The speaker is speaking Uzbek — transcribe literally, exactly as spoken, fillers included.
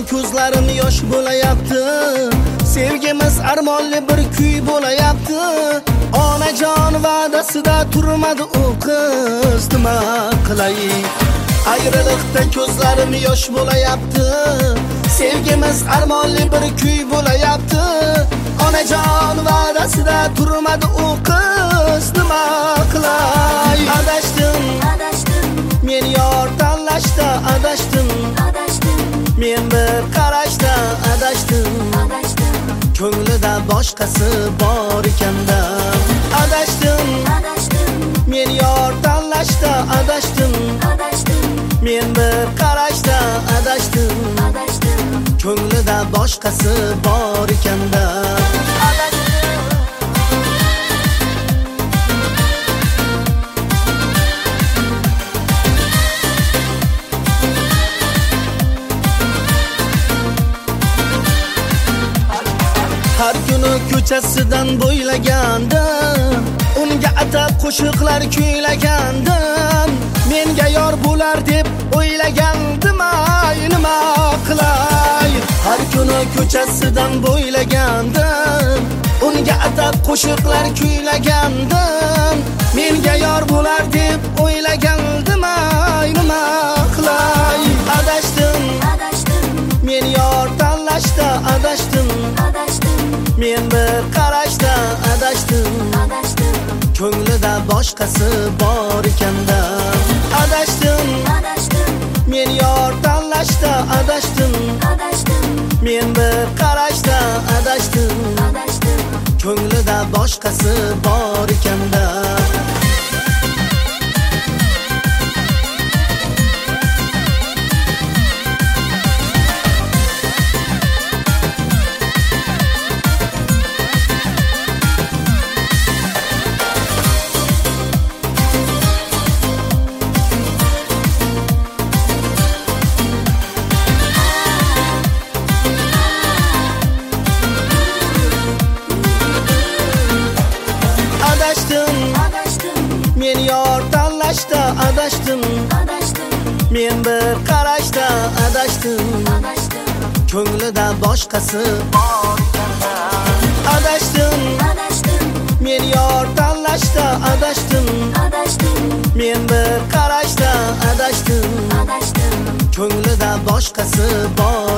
ko'zlarim yosh bo'layapti. Sevgimiz armonli bir kuy bo'layapti. Onajon va'dasida turmadi u qiz, nima qilay? Ayriliqda ko'zlarim yosh bo'layapti. Sevgimiz armonli bir kuy bo'layapti. Onajon va'dasida turmadi u qiz, nima qilay? Adashdim, adashdim, men yor tanlashda adashdim, adashdim, men bir qarashda adashdim, adashdim, ko'nglida boshqasi bor ekanda. Adashdim, adashdim, men yor tanlashda adashdim, adashdim, men bir qarashda adashdim, adashdim, ko'nglida boshqasi bor ekanda. Har kuni ko'chasidan bo'ylagandim, unga atab qo'shiqlar kuylagandim. Menga yor bo'lar deb o'ylagandim, ay nima qilay? Har kuni ko'chasidan bo'ylagandim, unga atab qo'shiqlar kuylagandim. Menga yor bo'lar deb o'ylagandim, ay nima qilay? Adashdim, adashdim, men yor tanlashda adashdim, adashdim, men bir qarashda adashdim, adashdim, ko'nglida boshqasi bor ekanda. Adashdim, adashdim, men yor tanlashda adashdim, adashdim, men bir qarashda adashdim, adashdim, ko'nglida boshqasi bor ekanda. Men yor tanlashda adashdim, adashdim, men bir qarashda adashdim, adashdim, ko'nglida boshqasi bor ekanda. Adashdim, adashdim, men yor tanlashda adashdim, adashdim, men bir qarashda adashdim, adashdim, ko'nglida boshqasi bor